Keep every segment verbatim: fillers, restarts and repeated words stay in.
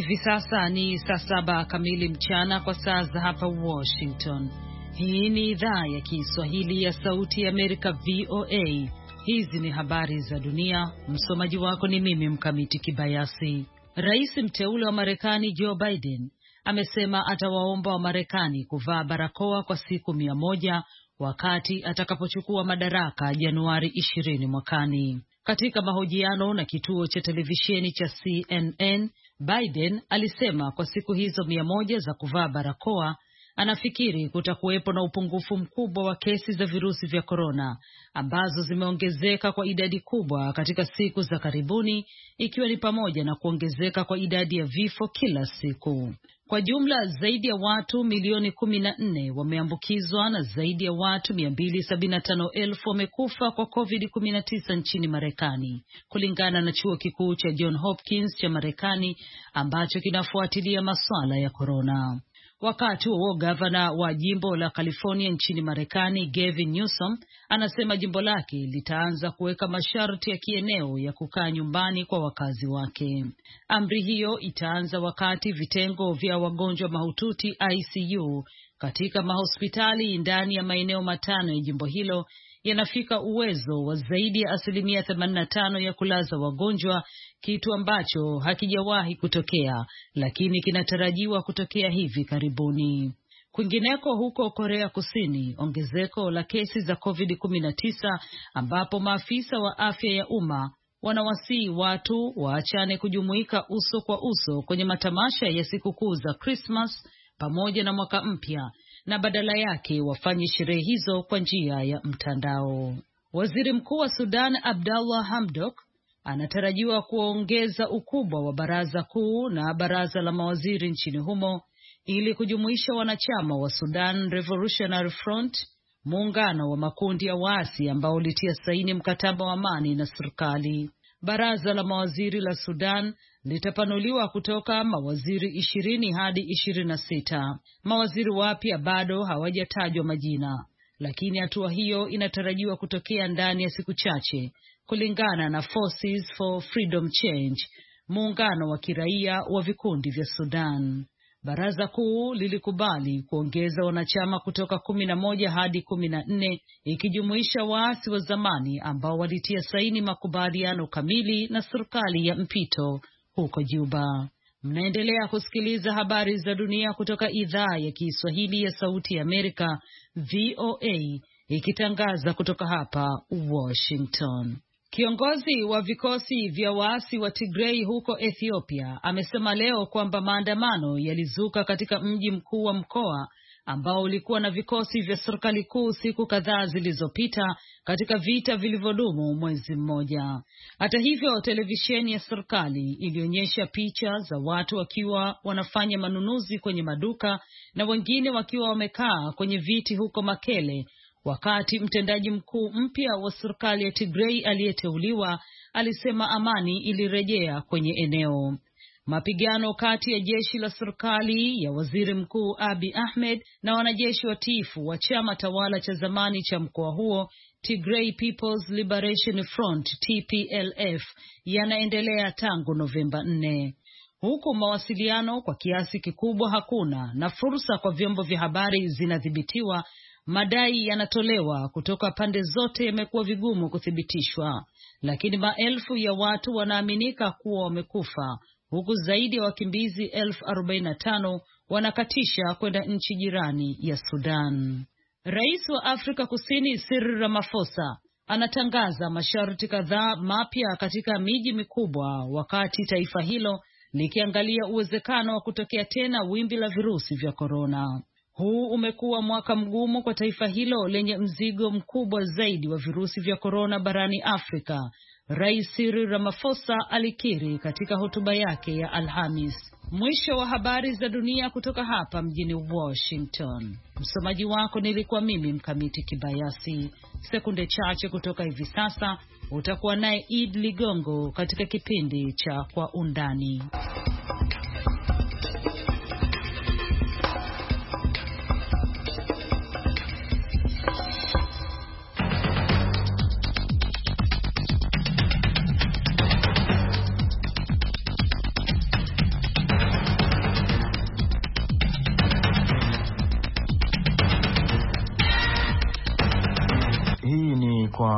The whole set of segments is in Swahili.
Hivi sasa ni saa saba kamili mchana kwa saa za hapa Washington. Hii ni idhaa ya Kiswahili ya Sauti ya Amerika, V O A. Hizi ni habari za dunia. Msomaji wako ni mimi Mkamiti Kibayasi. Rais mteule wa Marekani Joe Biden amesema atawaomba wa Marekani kuvaa barakoa kwa siku mia moja wakati atakapochukua madaraka Januari ishirini mwakani. Katika mahojiano na kituo cha televisheni cha C N N, Biden alisema kwa siku hizo mia moja za kuvaa barakoa, anafikiri kutakuwepo na upungufu mkubwa wa kesi za virusi vya korona ambazo zimeongezeka kwa idadi kubwa katika siku za karibuni, ikiwa ni pamoja na kuongezeka kwa idadi ya vifo kila siku. Kwa jumla zaidi ya watu milioni kumi na nne wameambukizwa na zaidi ya watu mia mbili sabini na tano elfu wamekufa kwa COVID kumi na tisa nchini Marekani, kulingana na chuo kikuu cha John Hopkins cha Marekani ambacho kinafuatilia masuala ya korona. Wakati huo gavana wa jimbo la California nchini Marekani Gavin Newsom anasema jimbo lake litaanza kuweka masharti ya kieneo ya kukaa nyumbani kwa wakazi wake. Amri hiyo itaanza wakati vitengo vya wagonjwa mahututi I C U katika mahospitali ndani ya maeneo matano ya jimbo hilo yanafika uwezo wa zaidi ya asilimia themanini na tano ya kulaza wagonjwa, kitu ambacho hakijawahi kutokea, lakini kinatarajiwa kutokea hivi karibuni. Kwingineko huko Korea Kusini, ongezeko la kesi za COVID kumi na tisa ambapo maafisa wa afya ya umma wanawasihi watu waachane kujumuika uso kwa uso kwenye matamasha ya sikukuu za Christmas pamoja na mwaka mpya, na badala yake wafanye sherehe hizo kwa njia ya mtandao. Waziri Mkuu wa Sudan Abdallah Hamdok anatarajiwa kuongeza ukubwa wa baraza kuu na baraza la mawaziri nchini humo ili kujumuisha wanachama wa Sudan Revolutionary Front, muungano wa makundi ya waasi ambao ulitia saini mkataba wa amani na serikali. Baraza la mawaziri la Sudan litapanuliwa kutoka mawaziri ishirini hadi ishirini na sita. Mawaziri wapya bado hawajatajwa majina, lakini hatua hiyo inatarajiwa kutokea ndani ya siku chache, kulingana na Forces for Freedom Change, muungano wa kiraia wa vikundi vya Sudan. Baraza kuu lilikubali kuongeza wanachama kutoka kumi na moja hadi kumi na nne, ikijumuisha waasi wa zamani ambao walitia saini makubaliano kamili na serikali ya mpito huko Juba. Mnaendelea kusikiliza habari za dunia kutoka idhaa ya Kiswahili ya Sauti ya Amerika, V O A, ikitangaza kutoka hapa Washington. Kiongozi wa vikosi vya waasi wa Tigray huko Ethiopia amesema leo kwamba maandamano yalizuka katika mji mkuu wa mkoa ambao ulikuwa na vikosi vya serikali kuu siku kadhaa zilizopita katika vita vilivyodumu mwezi mmoja. Hata hivyo, televisheni ya serikali ilionyesha picha za watu wakiwa wanafanya manunuzi kwenye maduka na wengine wakiwa wamekaa kwenye viti huko Makele, wakati mtendaji mkuu mpya wa serikali ya Tigray aliyeteuliwa alisema amani ilirejea kwenye eneo. Mapigano kati ya jeshi la serikali ya waziri mkuu Abiy Ahmed na wanajeshi watiifu wa chama tawala cha zamani cha mkoa huo Tigray People's Liberation Front T P L F yanaendelea tangu Novemba nne. Huku mawasiliano kwa kiasi kikubwa hakuna na fursa kwa vyombo vya habari zinadhibitiwa, madai yanatolewa kutoka pande zote yamekuwa vigumu kuthibitishwa, lakini maelfu ya watu wanaaminika kuwa wamekufa, huku zaidi ya wakimbizi elfu arobaini na tano wanakatisha kwenda nchi jirani ya Sudan. Rais wa Afrika Kusini Cyril Ramaphosa anatangaza masharti kadhaa mapya katika miji mikubwa wakati taifa hilo likiangalia uwezekano wa kutokea tena wimbi la virusi vya korona. Huu umekuwa mwaka mgumu kwa taifa hilo lenye mzigo mkubwa zaidi wa virusi vya korona barani Afrika, Rais Cyril Ramaphosa alikiri katika hotuba yake ya Alhamis. Mwisho wa habari za dunia kutoka hapa mjini Washington. Msomaji wako nilikuwa mimi Mkamiti Kibayasi. Sekunde chache kutoka hivi sasa utakuwa naye Id Ligongo katika kipindi cha Kwa Undani.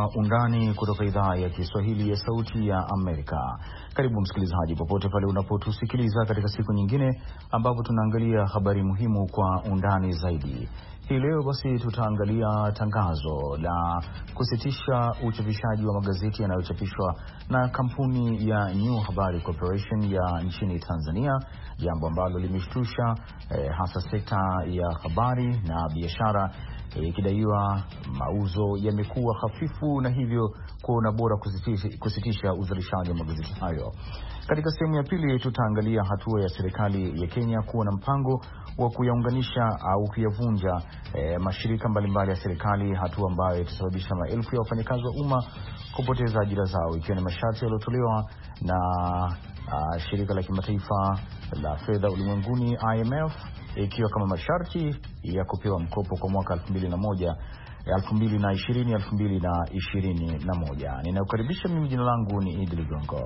Undani kutoka idhaa ya Kiswahili ya Sauti ya Amerika. Karibu msikilizaji, popote pale unapotusikiliza katika siku nyingine ambapo tunaangalia habari muhimu kwa undani zaidi. Hii leo basi tutaangalia tangazo la kusitisha uchapishaji wa magazeti yanayochapishwa na kampuni ya New Habari Corporation ya nchini Tanzania, jambo ambalo limeshtusha eh, hasa sekta ya habari na biashara, ikidaiwa e, mauzo yamekuwa hafifu na hivyo kuona bora kusitisha, kusitisha uzalishaji wa magazeti hayo. Katika sehemu ya pili tutaangalia hatua ya serikali ya Kenya kuwa na mpango wa kuyaunganisha au kuyavunja e, mashirika mbalimbali ya serikali, hatua ambayo itasababisha maelfu ya wafanyakazi wa umma kupoteza ajira zao, ikiwa ni masharti yaliyotolewa na a, shirika la kimataifa la fedha ulimwenguni I M F, ikiwa kama masharti ya kupewa mkopo kwa mwaka elfu mbili na moja elfu mbili na ishirini elfu mbili na ishirini na moja. Ninakukaribisha, mimi jina langu ni Idli Gongo.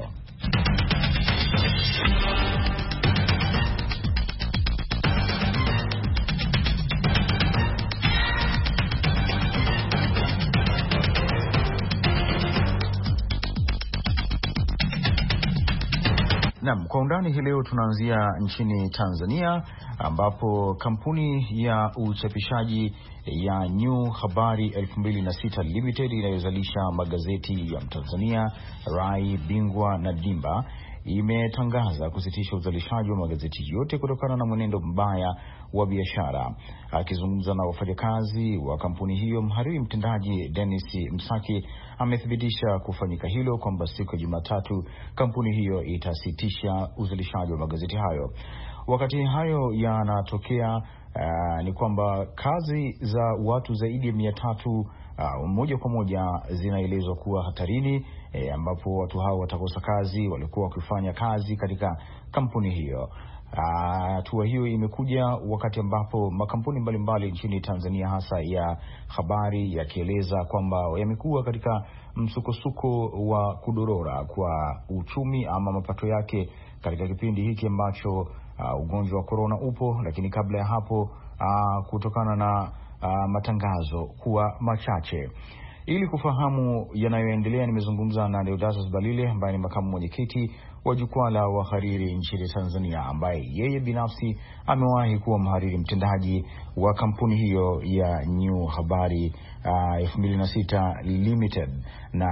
Naam, kwa undani hii leo tunaanzia nchini Tanzania ambapo kampuni ya uchapishaji ya New Habari elfu mbili na sita Limited inayozalisha magazeti ya Mtanzania, Rai, Bingwa na Dimba imetangaza kusitisha uzalishaji wa magazeti yote kutokana na mwenendo mbaya wa biashara. Akizungumza na wafanyakazi wa kampuni hiyo, mhariri mtendaji Dennis Msaki amethibitisha kufanyika hilo kwamba siku ya Jumatatu kampuni hiyo itasitisha uzalishaji wa magazeti hayo. Wakati hayo yanatokea, uh, ni kwamba kazi za watu zaidi ya mia tatu uh, moja kwa moja zinaelezwa kuwa hatarini, e, ambapo watu hao watakosa kazi walikuwa wakifanya kazi katika kampuni hiyo. Hatua uh, hiyo imekuja wakati ambapo makampuni mbalimbali nchini Tanzania hasa ya habari yakieleza kwamba yamekuwa katika msukosuko wa kudorora kwa uchumi ama mapato yake katika kipindi hiki ambacho uh, ugonjwa wa corona upo, lakini kabla ya hapo uh, kutokana na uh, matangazo kuwa machache. Ili kufahamu yanayoendelea, nimezungumza na Deodatus Balile ambaye ni makamu mwenyekiti wa jukwaa la wahariri nchini Tanzania, ambaye yeye binafsi amewahi kuwa mhariri mtendaji wa kampuni hiyo ya New Habari uh, elfu mbili na sita Limited, na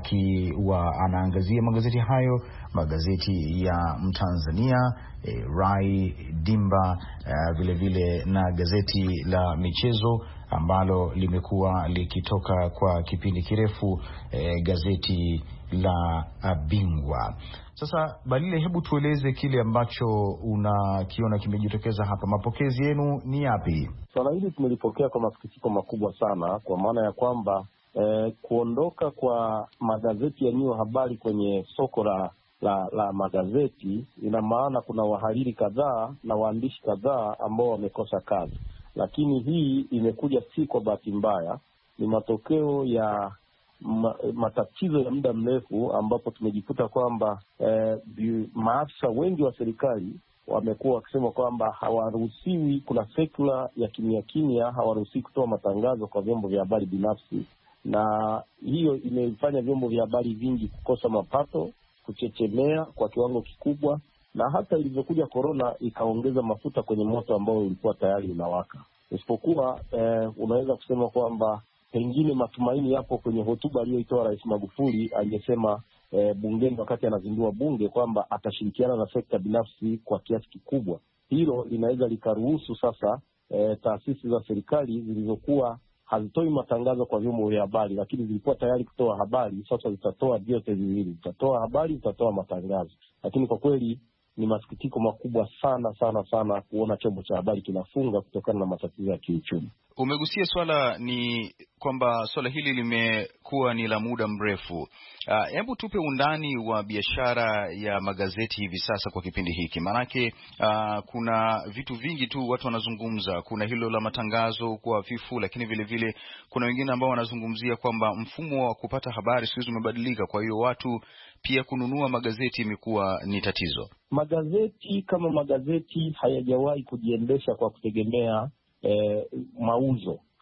akiwa anaangazia magazeti hayo, magazeti ya Mtanzania, eh, Rai, Dimba, uh, vile vile na gazeti la michezo ambalo limekuwa likitoka kwa kipindi kirefu, eh, gazeti la uh, Bingwa. Sasa Balile, hebu tueleze kile ambacho unakiona kimejitokeza hapa. Mapokezi yenu ni yapi? Swala hili tumelipokea kwa masikitiko makubwa sana, kwa maana ya kwamba eh, kuondoka kwa magazeti ya New Habari kwenye soko la, la, la magazeti ina maana kuna wahariri kadhaa na waandishi kadhaa ambao wamekosa kazi. Lakini hii imekuja si kwa bahati mbaya, ni matokeo ya ma, matatizo ya muda mrefu ambapo tumejikuta kwamba eh, maafisa wengi wa serikali wamekuwa wakisema kwamba hawaruhusiwi, kuna sekula ya kimya kimya, hawaruhusiwi kutoa matangazo kwa vyombo vya habari binafsi, na hiyo imefanya vyombo vya habari vingi kukosa mapato, kuchechemea kwa kiwango kikubwa, na hata ilivyokuja corona ikaongeza mafuta kwenye moto ambao ulikuwa tayari unawaka. Isipokuwa eh, unaweza kusema kwamba pengine matumaini yapo kwenye hotuba aliyoitoa Rais Magufuli, aliyesema eh, bungeni wakati anazindua bunge kwamba atashirikiana na sekta binafsi kwa kiasi kikubwa. Hilo linaweza likaruhusu sasa eh, taasisi za serikali zilizokuwa hazitoi matangazo kwa vyombo vya habari lakini zilikuwa tayari kutoa habari, sasa zitatoa vyote viwili, zitatoa habari, zitatoa matangazo. Lakini kwa kweli ni masikitiko makubwa sana sana sana kuona chombo cha habari kinafunga kutokana na matatizo ya kiuchumi. Umegusia swala ni kwamba swala hili limekuwa ni la muda mrefu. Hebu uh, tupe undani wa biashara ya magazeti hivi sasa kwa kipindi hiki. Maanake uh, kuna vitu vingi tu watu wanazungumza. Kuna hilo la matangazo kwa hafifu, lakini vile vile kuna wengine ambao wanazungumzia kwamba mfumo wa kupata habari siku hizi umebadilika. Kwa hiyo watu pia kununua magazeti imekuwa ni tatizo. Magazeti kama magazeti hayajawahi kujiendesha kwa kutegemea Eh, mauzo.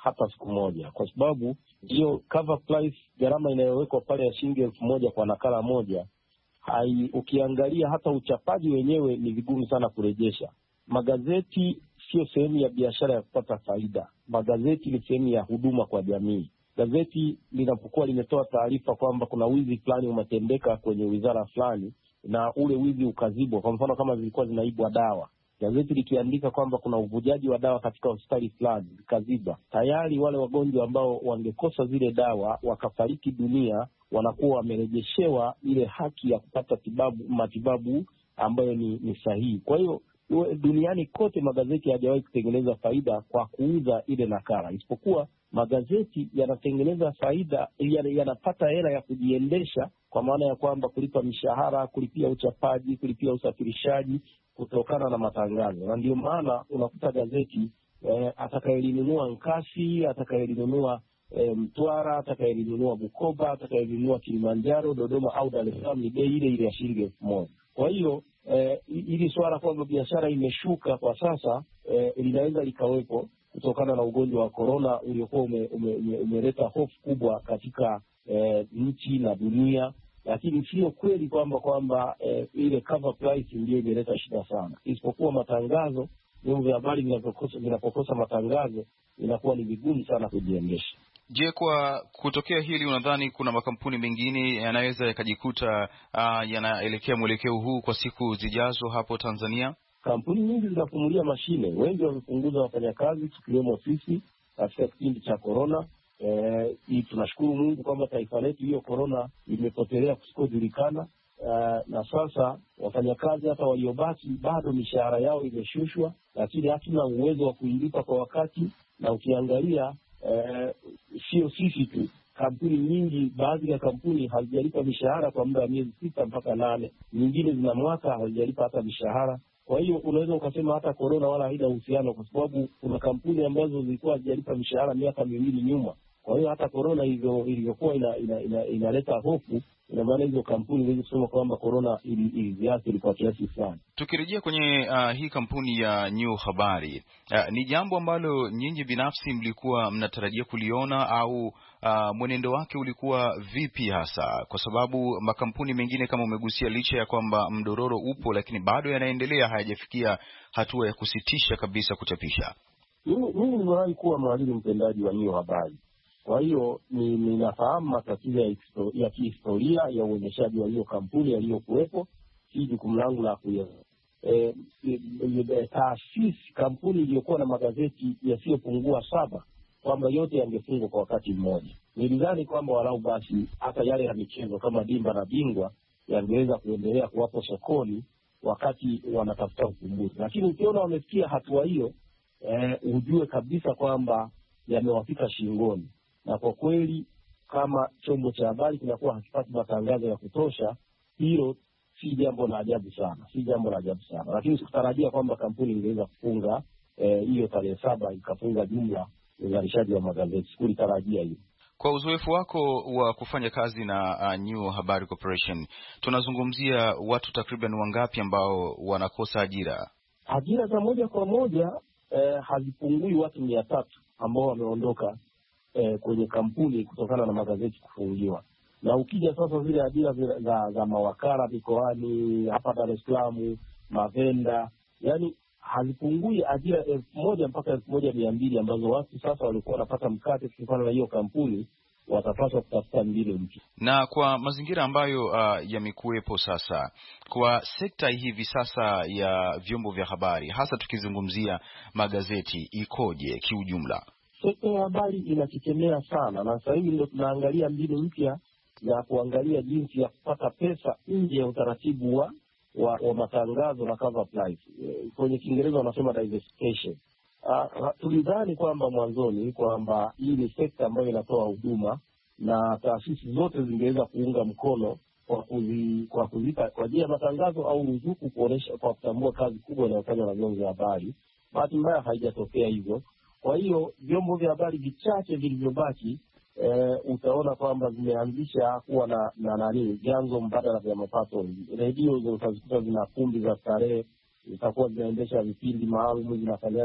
hata siku moja, kwa sababu hiyo cover price, gharama inayowekwa pale ya shilingi elfu moja kwa nakala moja, hai, ukiangalia hata uchapaji wenyewe ni vigumu sana kurejesha. Magazeti sio sehemu ya biashara ya kupata faida. Magazeti ni sehemu ya huduma kwa jamii. Gazeti linapokuwa limetoa taarifa kwamba kuna wizi fulani umetendeka kwenye wizara fulani na ule wizi ukazibwa, kwa mfano kama zilikuwa zinaibwa dawa, gazeti likiandika kwamba kuna uvujaji wa dawa katika hospitali fulani zikaziba, tayari wale wagonjwa ambao wangekosa zile dawa wakafariki dunia wanakuwa wamerejeshewa ile haki ya kupata tibabu, matibabu ambayo ni, ni sahihi. Kwa hiyo duniani kote magazeti hayajawahi kutengeneza faida kwa kuuza ile nakala, isipokuwa magazeti yanatengeneza faida, yanapata hela ya kujiendesha, kwa maana ya kwamba kulipa mishahara, kulipia uchapaji, kulipia usafirishaji kutokana na matangazo. Na ndio maana unakuta gazeti eh, atakayelinunua Nkasi, atakayelinunua eh, Mtwara, atakayelinunua Bukoba, atakayelinunua Kilimanjaro, Dodoma au Dar es Salaam ni bei ile ile ya shilingi elfu moja. Kwa hiyo eh, ili swala kwamba biashara imeshuka kwa sasa eh, linaweza likawepo kutokana na ugonjwa wa korona uliokuwa umeleta ume, ume, ume hofu kubwa katika eh, nchi na dunia, lakini sio kweli kwamba kwamba eh, ile cover price ndio imeleta shida sana, isipokuwa matangazo. Vyombo vya habari vinapokosa vinapokosa matangazo inakuwa ni vigumu sana kujiendesha. Je, kwa kutokea hili unadhani kuna makampuni mengine yanaweza yakajikuta uh, yanaelekea mwelekeo huu kwa siku zijazo hapo Tanzania? Kampuni nyingi zinafumulia mashine, wengi wamepunguza wafanyakazi, tukiwemo sisi katika kipindi cha korona. Eh, tunashukuru Mungu kwamba taifa letu hiyo korona imepotelea kusikojulikana. Eh, na sasa wafanyakazi hata waliobaki bado mishahara yao imeshushwa, lakini hatuna uwezo wa kuilipa kwa wakati. Na ukiangalia eh, sio sisi tu, kampuni nyingi, baadhi ya kampuni hazijalipa mishahara kwa muda wa miezi sita mpaka nane, nyingine zina mwaka hazijalipa hata mishahara. Kwa hiyo unaweza ukasema hata korona wala haina uhusiano, kwa sababu kuna kampuni ambazo zilikuwa hazijalipa mishahara miaka miwili nyuma. Kwa hiyo hata korona hivyo ilivyokuwa ina, ina, ina, inaleta hofu, ina maana hizo kampuni hizo kusema kwamba korona iliziathiri kwa kiasi fulani. Tukirejea kwenye uh, hii kampuni ya New Habari, uh, ni jambo ambalo nyinyi binafsi mlikuwa mnatarajia kuliona au uh, mwenendo wake ulikuwa vipi hasa? Kwa sababu makampuni mengine kama umegusia, licha ya kwamba mdororo upo, lakini bado yanaendelea, hayajafikia hatua ya kusitisha kabisa kuchapisha. Mimi nimewahi kuwa mwalimu mtendaji wa New Habari. Kwa hiyo ninafahamu matatizo ya, ya kihistoria ya uendeshaji wa hiyo kampuni yaliyokuwepo. Si jukumu langu la kuya e, e, e, taasisi kampuni iliyokuwa na magazeti yasiyopungua saba, kwamba yote yangefungwa kwa wakati mmoja. Nilidhani kwamba walau basi hata yale ya michezo kama Dimba na Bingwa yangeweza kuendelea kuwapo sokoni wakati wanatafuta ufumbuzi, lakini ukiona wamefikia hatua hiyo, e, ujue kabisa kwamba yamewafika shingoni. Na kwa kweli kama chombo cha habari kinakuwa hakipati matangazo ya kutosha, hilo si jambo la ajabu sana, si jambo la ajabu sana. Lakini sikutarajia kwamba kampuni ingeweza kufunga hiyo eh, tarehe saba ikafunga jumla uzalishaji wa magazeti. Sikutarajia hiyo. Kwa uzoefu wako wa kufanya kazi na uh, New Habari Corporation, tunazungumzia watu takriban wangapi ambao wanakosa ajira? Ajira za moja kwa moja eh, hazipungui watu mia tatu ambao wameondoka Eh, kwenye kampuni kutokana na magazeti kufungiwa. Na ukija sasa zile ajira za, za, za mawakala mikoani hapa Dar es Salaam, mavenda, yani hazipungui ajira elfu moja mpaka elfu moja mia mbili ambazo watu sasa walikuwa wanapata mkate kutokana na hiyo kampuni, watapaswa kutafuta mbinu mpya. Na kwa mazingira ambayo uh, yamekuwepo sasa kwa sekta hivi sasa ya vyombo vya habari, hasa tukizungumzia magazeti, ikoje kiujumla? Sekta ya habari inategemea sana, na sasa hivi ndio tunaangalia mbinu mpya ya kuangalia jinsi ya kupata pesa nje ya utaratibu wa, wa, wa matangazo na cover price. E, kwenye Kiingereza wanasema diversification. Uh, tulidhani kwamba mwanzoni kwamba hii ni sekta ambayo inatoa huduma na taasisi zote zingeweza kuunga mkono kwa kuzi, kwa kuzipa kwa ajili ya matangazo au ruzuku kuonesha kwa kutambua kazi kubwa inayofanywa na vyombo vya habari. Bahati mbaya haijatokea hivyo. Kwa hiyo vyombo vya habari vichache vilivyobaki e, utaona kwamba zimeanzisha kuwa na na nani vyanzo mbadala vya mapato. Redio utazikuta zina kumbi za starehe, zitakuwa zinaendesha vipindi maalum, zinafanyaje.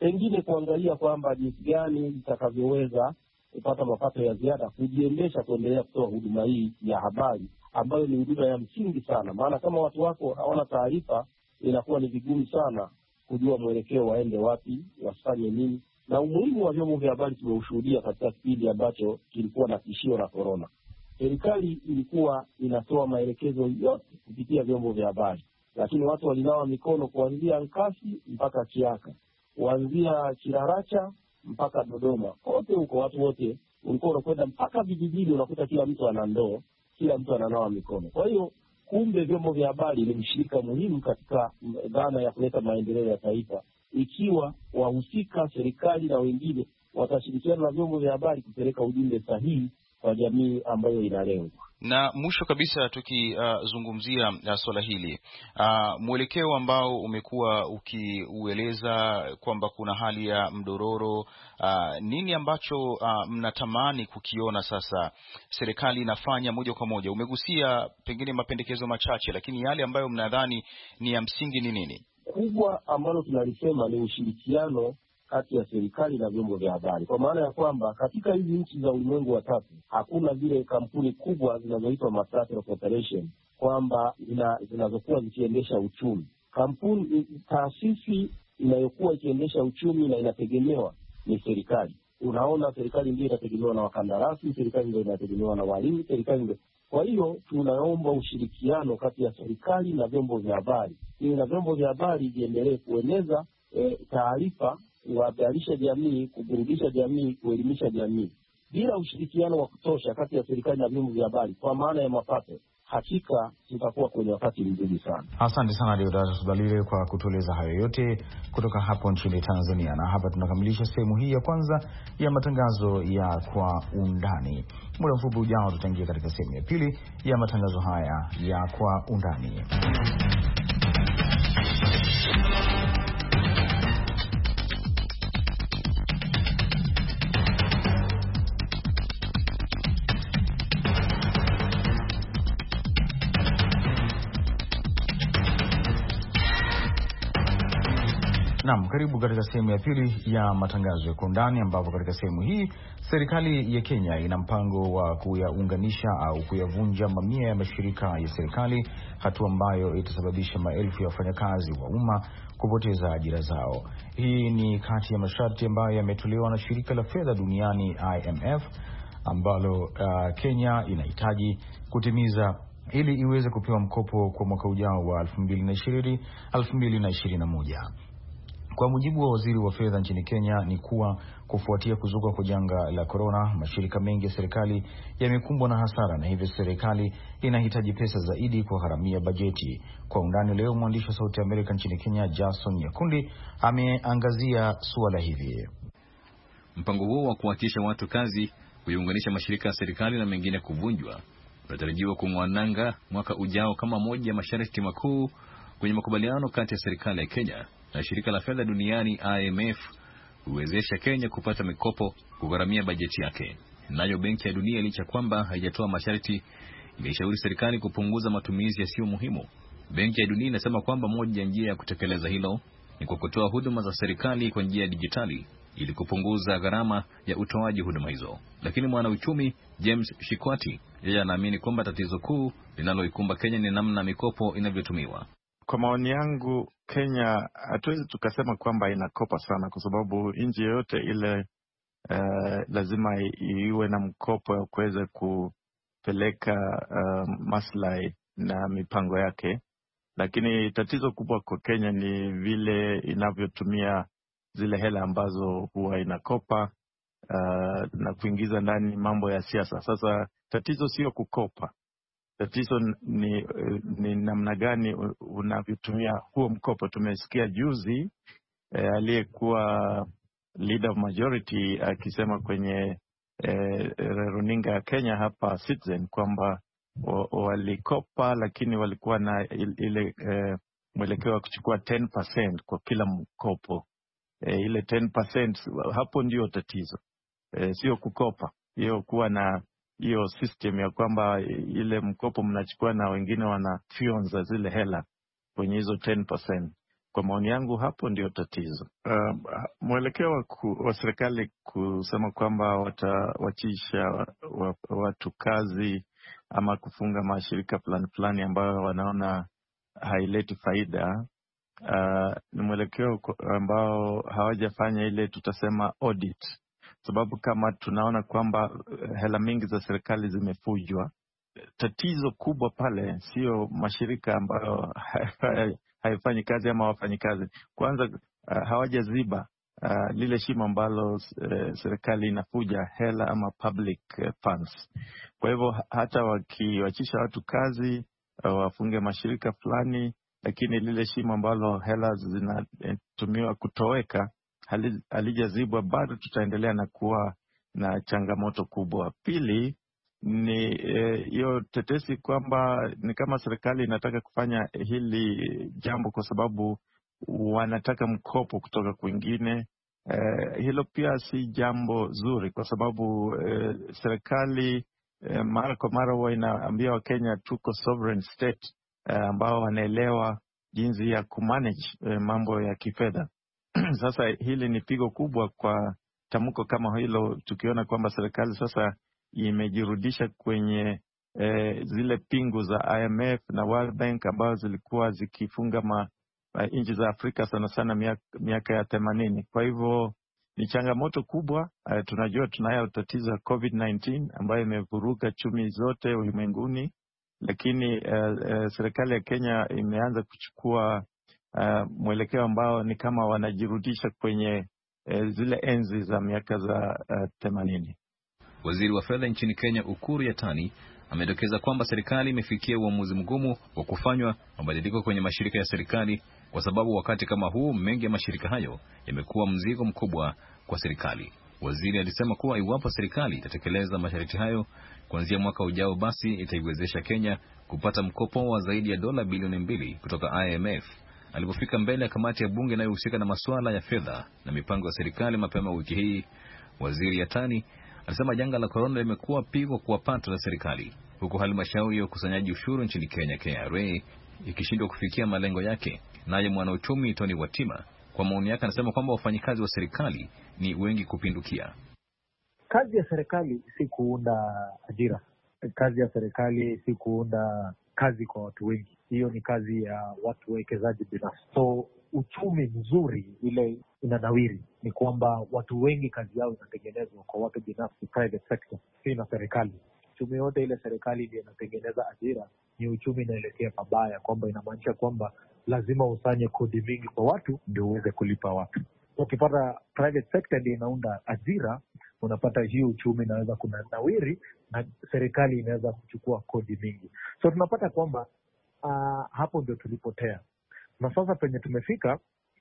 pengine kuangalia kwamba jinsi gani itakavyoweza kupata mapato ya ziada kujiendesha kuendelea kutoa huduma hii ya habari ambayo ni huduma ya msingi sana. Maana kama watu wako hawana taarifa, inakuwa ni vigumu sana kujua mwelekeo waende wapi, wafanye nini. Na umuhimu wa vyombo vya habari tumeushuhudia katika kipindi ambacho kilikuwa na tishio la korona. Serikali ilikuwa inatoa maelekezo yote kupitia vyombo vya habari, lakini watu walinawa mikono kuanzia Nkasi mpaka Kiaka, kuanzia Chiraracha mpaka Dodoma. Kote huko watu wote ulikuwa unakwenda mpaka vijijini, unakuta kila mtu ana ndoo, kila mtu ananawa mikono. Kwa hiyo kumbe vyombo vya habari ni mshirika muhimu katika dhana ya kuleta maendeleo ya taifa, ikiwa wahusika, serikali na wengine watashirikiana na vyombo vya habari kupeleka ujumbe sahihi kwa jamii ambayo inalengwa. Na mwisho kabisa tukizungumzia uh, uh, swala hili uh, mwelekeo ambao umekuwa ukiueleza kwamba kuna hali ya mdororo, uh, nini ambacho uh, mnatamani kukiona sasa serikali inafanya moja kwa moja? Umegusia pengine mapendekezo machache, lakini yale ambayo mnadhani ni ya msingi ni nini? Kubwa ambalo tunalisema ni ushirikiano kati ya serikali na vyombo vya habari, kwa maana ya kwamba katika hizi nchi za ulimwengu wa tatu hakuna zile kampuni kubwa zinazoitwa master corporation kwamba zinazokuwa zikiendesha uchumi. Kampuni, taasisi inayokuwa ikiendesha uchumi na inategemewa ni serikali. Unaona, serikali ndio inategemewa na wakandarasi, serikali ndio inategemewa na walimu, serikali ndio. Kwa hiyo tunaomba ushirikiano kati ya serikali na vyombo vya habari, ili na vyombo vya habari viendelee kueneza e, taarifa, kuhabarisha jamii, kuburudisha jamii, kuelimisha jamii. Bila ushirikiano wa kutosha kati ya serikali na vyombo vya habari kwa maana ya mapato, hakika tutakuwa kwenye wakati mzuri sana. Asante sana Deodatus Balile kwa kutueleza hayo yote kutoka hapo nchini Tanzania. Na hapa tunakamilisha sehemu hii ya kwanza ya matangazo ya Kwa Undani. Muda mfupi ujao tutaingia katika sehemu ya pili ya matangazo haya ya Kwa Undani. Naam, karibu katika sehemu ya pili ya matangazo ya Kwa Undani, ambapo katika sehemu hii serikali ya Kenya ina mpango wa kuyaunganisha au kuyavunja mamia ya mashirika ya serikali, hatua ambayo itasababisha maelfu ya wafanyakazi wa umma kupoteza ajira zao. Hii ni kati ya masharti ambayo yametolewa na shirika la fedha duniani I M F, ambalo uh, Kenya inahitaji kutimiza ili iweze kupewa mkopo kwa mwaka ujao wa elfu mbili na ishirini elfu mbili na ishirini na moja. Kwa mujibu wa waziri wa fedha nchini Kenya ni kuwa kufuatia kuzuka kwa janga la korona, mashirika mengi ya serikali yamekumbwa na hasara, na hivyo serikali inahitaji pesa zaidi kwa gharamia bajeti. Kwa undani leo, mwandishi wa Sauti ya Amerika nchini Kenya Jason Nyakundi ameangazia suala hili. Mpango huo wa kuhakikisha watu kazi, kuiunganisha mashirika ya serikali na mengine kuvunjwa, unatarajiwa kung'oa nanga mwaka ujao kama moja ya masharti makuu kwenye makubaliano kati ya serikali ya Kenya na shirika la fedha duniani I M F huwezesha Kenya kupata mikopo kugharamia bajeti yake. Nayo Benki ya Dunia, licha kwamba haijatoa masharti, imeshauri serikali kupunguza matumizi yasiyo muhimu. Benki ya Dunia inasema kwamba moja ya njia ya kutekeleza hilo ni kwa kutoa huduma za serikali kwa njia ya dijitali ili kupunguza gharama ya utoaji huduma hizo. Lakini mwanauchumi James Shikwati, yeye anaamini kwamba tatizo kuu linaloikumba Kenya ni namna mikopo inavyotumiwa. Kwa maoni yangu, Kenya hatuwezi tukasema kwamba inakopa sana, kwa sababu nchi yoyote ile uh, lazima iwe na mkopo ya kuweza kupeleka uh, maslahi na mipango yake. Lakini tatizo kubwa kwa Kenya ni vile inavyotumia zile hela ambazo huwa inakopa uh, na kuingiza ndani mambo ya siasa. Sasa tatizo sio kukopa. Tatizo ni, ni namna gani unavyotumia huo mkopo. Tumesikia juzi eh, aliyekuwa leader of majority akisema kwenye eh, runinga ya Kenya hapa Citizen kwamba walikopa lakini walikuwa na ile eh, mwelekeo wa kuchukua ten percent kwa kila mkopo. Eh, ile ten percent hapo ndio tatizo. Eh, sio kukopa. Hiyo kuwa na hiyo system ya kwamba ile mkopo mnachukua na wengine wanafyonza zile hela kwenye hizo ten percent. kwa maoni yangu hapo ndio tatizo. Uh, mwelekeo wa, wa serikali kusema kwamba watawachisha wa, watu kazi ama kufunga mashirika fulani fulani ambayo wanaona haileti faida, uh, ni mwelekeo ambao hawajafanya ile tutasema audit, sababu kama tunaona kwamba hela mingi za serikali zimefujwa, tatizo kubwa pale sio mashirika ambayo haifanyi kazi ama wafanyi kazi. Kwanza uh, hawajaziba uh, lile shimo ambalo uh, serikali inafuja hela ama public uh, funds. Kwa hivyo hata wakiwachisha watu kazi, uh, wafunge mashirika fulani, lakini lile shimo ambalo hela zinatumiwa kutoweka halijazibwa, bado tutaendelea na kuwa na changamoto kubwa. Pili ni hiyo eh, tetesi kwamba ni kama serikali inataka kufanya hili jambo kwa sababu wanataka mkopo kutoka kwingine. Eh, hilo pia si jambo zuri, kwa sababu eh, serikali eh, mara kwa mara huwa inaambia Wakenya tuko sovereign state, eh, ambao wanaelewa jinsi ya kumanage eh, mambo ya kifedha. Sasa hili ni pigo kubwa kwa tamko kama hilo, tukiona kwamba serikali sasa imejirudisha kwenye eh, zile pingu za I M F na World Bank ambazo zilikuwa zikifunga ma, uh, nchi za Afrika sana sana miaka, miaka ya themanini. Kwa hivyo ni changamoto kubwa. Uh, tunajua tunayo tatizo ya covid nineteen ambayo imevuruga chumi zote ulimwenguni, lakini uh, uh, serikali ya Kenya imeanza kuchukua uh, mwelekeo ambao ni kama wanajirudisha kwenye uh, zile enzi za miaka za uh, themanini. Waziri wa fedha nchini Kenya Ukur Yatani amedokeza kwamba serikali imefikia uamuzi mgumu wa kufanywa mabadiliko kwenye mashirika ya serikali, kwa sababu wakati kama huu mengi ya mashirika hayo yamekuwa mzigo mkubwa kwa serikali. Waziri alisema kuwa iwapo serikali itatekeleza masharti hayo kuanzia mwaka ujao, basi itaiwezesha Kenya kupata mkopo wa zaidi ya dola bilioni mbili kutoka I M F. Alipofika mbele ya kamati ya bunge inayohusika na masuala ya fedha na mipango ya serikali mapema wiki hii, Waziri Yatani alisema janga la korona limekuwa pigo kwa pato la serikali, huku halmashauri ya ukusanyaji ushuru nchini Kenya K R A ikishindwa kufikia malengo yake. Naye mwanauchumi Tony Watima, kwa maoni yake, anasema kwamba wafanyikazi wa serikali ni wengi kupindukia. Kazi ya serikali si kuunda ajira. Kazi ya serikali si kuunda kazi kwa watu wengi. Hiyo ni kazi ya watu wawekezaji binafsi. So uchumi mzuri ile inanawiri ni kwamba watu wengi kazi yao inatengenezwa kwa watu binafsi, private sector, si na serikali. Uchumi yote ile serikali ndio inatengeneza ajira, ni uchumi inaelekea pabaya, kwamba inamaanisha kwamba lazima usanye kodi mingi kwa watu ndio uweze kulipa watu. Ukipata private sector ndio inaunda ajira, unapata hiyo uchumi inaweza kunawiri na serikali inaweza kuchukua kodi mingi. So tunapata kwamba uh, hapo ndio tulipotea. Na sasa penye tumefika,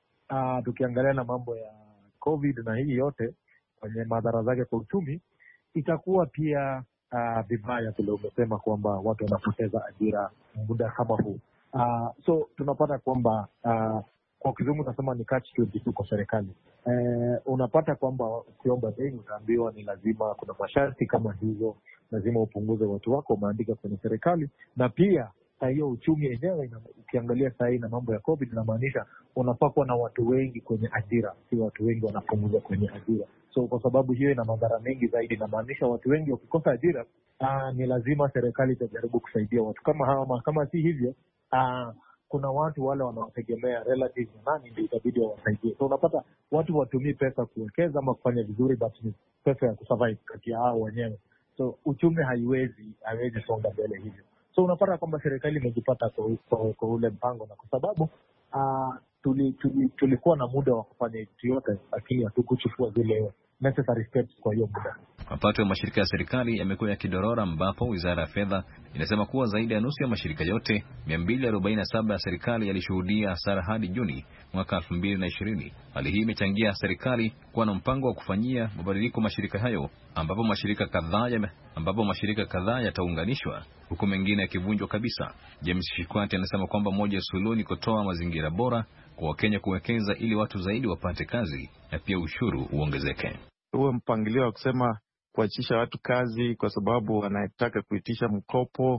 uh, tukiangalia na mambo ya COVID na hii yote kwenye madhara zake kwa uchumi, itakuwa pia uh, vibaya vile umesema kwamba watu wanapoteza ajira muda kama huu. Uh, so tunapata kwamba uh, kwa kizungu nasema ni catch twenty two kwa serikali. Eh, unapata kwamba ukiomba deni utaambiwa ni lazima kuna masharti kama hizo, lazima upunguze watu wako umeandika kwenye serikali, na pia hiyo uchumi yenyewe ukiangalia saa hii na mambo ya COVID inamaanisha unafaa kuwa na watu wengi kwenye ajira, si watu wengi wanapunguzwa kwenye ajira. So kwa sababu hiyo ina madhara mengi zaidi, inamaanisha watu wengi wakikosa ajira, aa, ni lazima serikali itajaribu kusaidia watu kama hawa. Kama si hivyo, aa, kuna watu wale wanaotegemea relatives na nani ndio itabidi wawasaidie. So unapata watu watumii pesa kuwekeza ama kufanya vizuri, but ni pesa ya kusurvive kati ya hao wenyewe. So uchumi haiwezi haiwezi songa mbele hivyo. So unapata kwamba serikali imejipata kwa, kwa, kwa ule mpango, na kwa sababu uh, tuli, tuli, tulikuwa na muda wa kufanya vitu yote, lakini hatukuchukua zile necessary steps kwa hiyo muda. Mapato ya mashirika ya serikali yamekuwa yakidorora, ambapo Wizara ya Fedha inasema kuwa zaidi ya nusu ya mashirika yote mia mbili arobaini na saba ya serikali yalishuhudia hasara hadi Juni mwaka elfu mbili na ishirini. Hali hii imechangia serikali kuwa na mpango wa kufanyia mabadiliko mashirika hayo, ambapo mashirika kadhaa ya ambapo mashirika kadhaa yataunganishwa huku mengine yakivunjwa kabisa. James Shikwati anasema kwamba moja ya suluhu ni kutoa mazingira bora kwa Wakenya kuwekeza ili watu zaidi wapate kazi na pia ushuru uongezeke. Huo mpangilio wa kusema kuachisha watu kazi kwa sababu wanataka kuitisha mkopo,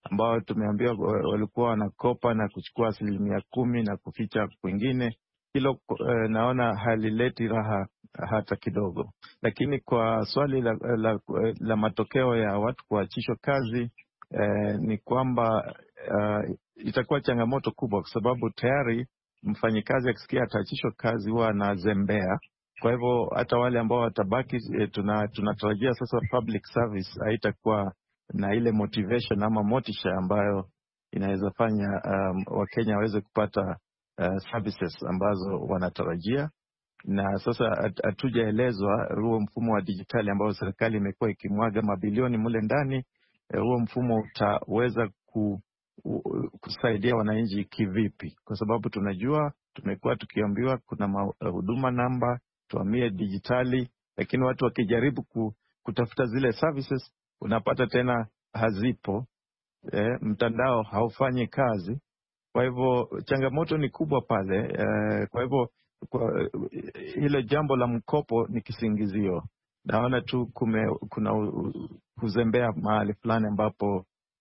ambao tumeambiwa walikuwa wanakopa na kuchukua asilimia kumi na kuficha kwingine. Hilo eh, naona halileti raha hata kidogo. Lakini kwa swali la, la, la matokeo ya watu kuachishwa kazi, eh, ni kwamba uh, itakuwa changamoto kubwa, kwa sababu tayari mfanyikazi akisikia ataachishwa kazi huwa anazembea. Kwa hivyo hata wale ambao watabaki, eh, tuna, tunatarajia sasa public service haitakuwa na ile motivation ama motisha ambayo inaweza fanya um, Wakenya waweze kupata uh, services ambazo wanatarajia. Na sasa hatujaelezwa huo mfumo wa dijitali ambao serikali imekuwa ikimwaga mabilioni mule ndani, huo mfumo utaweza ku, u, kusaidia wananchi kivipi? Kwa sababu tunajua, tumekuwa tukiambiwa kuna huduma namba tuhamie dijitali, lakini watu wakijaribu ku, kutafuta zile services unapata tena hazipo, eh, mtandao haufanyi kazi. Kwa hivyo changamoto ni kubwa pale. Eh, kwa hivyo kwa, hilo jambo la mkopo ni kisingizio. Naona tu kume, kuna kuzembea mahali fulani ambapo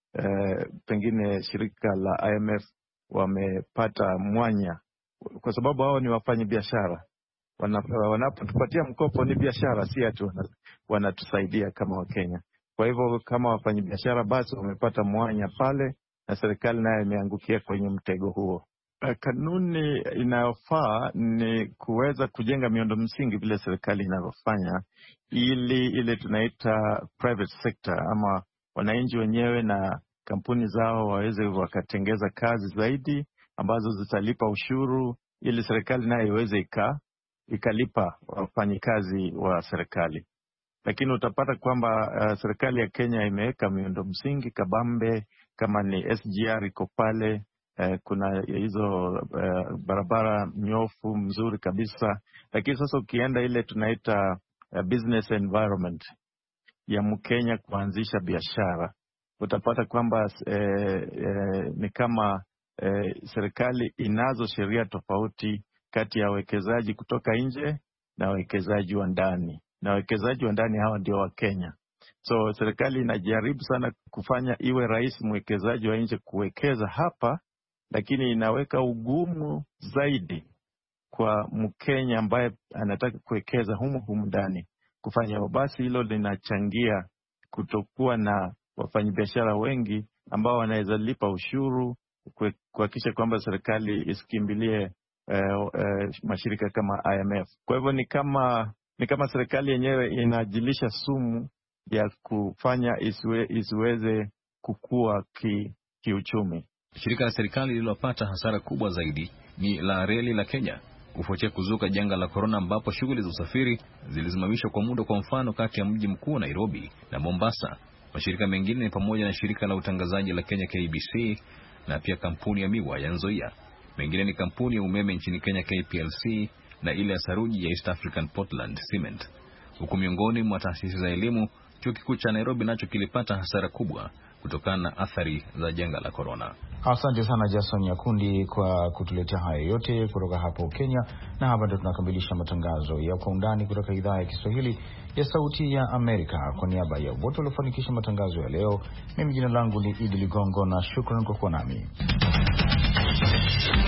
eh, pengine shirika la I M F wamepata mwanya, kwa sababu hao ni wafanyi biashara. Wanapotupatia mkopo ni biashara, si ati wanatusaidia kama Wakenya. Kwa hivyo kama wafanyi biashara basi wamepata mwanya pale, na serikali nayo imeangukia kwenye mtego huo. Kanuni inayofaa ni kuweza kujenga miundo msingi vile serikali inavyofanya, ili ile tunaita private sector ama wananchi wenyewe na kampuni zao waweze wakatengeza kazi zaidi ambazo zitalipa ushuru, ili serikali nayo iweze ika, ikalipa wafanyikazi wa serikali. Lakini utapata kwamba uh, serikali ya Kenya imeweka miundo msingi kabambe, kama ni S G R iko pale. Uh, kuna hizo uh, barabara nyofu mzuri kabisa, lakini sasa ukienda ile tunaita uh, business environment ya Mkenya kuanzisha biashara, utapata kwamba eh, eh, ni kama eh, serikali inazo sheria tofauti kati ya wawekezaji kutoka nje na wawekezaji wa ndani, na wawekezaji wa ndani hawa ndio wa Kenya. So serikali inajaribu sana kufanya iwe rahisi mwekezaji wa nje kuwekeza hapa, lakini inaweka ugumu zaidi kwa Mkenya ambaye anataka kuwekeza humu humu ndani kufanya. Basi hilo linachangia kutokuwa na wafanyabiashara wengi ambao wanaweza lipa ushuru, kuhakikisha kwamba serikali isikimbilie uh, uh, mashirika kama I M F. Kwa hivyo ni kama ni kama serikali yenyewe inajilisha sumu ya kufanya isiwe, isiweze kukua ki, kiuchumi. Shirika la serikali lililopata hasara kubwa zaidi ni la reli la Kenya, kufuatia kuzuka janga la korona, ambapo shughuli za usafiri zilisimamishwa kwa muda, kwa mfano kati ya mji mkuu Nairobi na Mombasa. Mashirika mengine ni pamoja na shirika la utangazaji la Kenya K B C na pia kampuni ya miwa ya Nzoia. Mengine ni kampuni ya umeme nchini Kenya K P L C na ile ya saruji ya East African Portland Cement. Huku miongoni mwa taasisi za elimu, chuo kikuu cha Nairobi nacho kilipata hasara kubwa kutokana na athari za janga la korona. Asante sana Jason Nyakundi kwa kutuletea haya yote kutoka hapo Kenya, na hapa ndio tunakamilisha matangazo ya Kwa Undani kutoka idhaa ya Kiswahili ya Sauti ya Amerika. Kwa niaba ya wote waliofanikisha matangazo ya leo, mimi jina langu ni Idi Ligongo na shukrani kwa kuwa nami.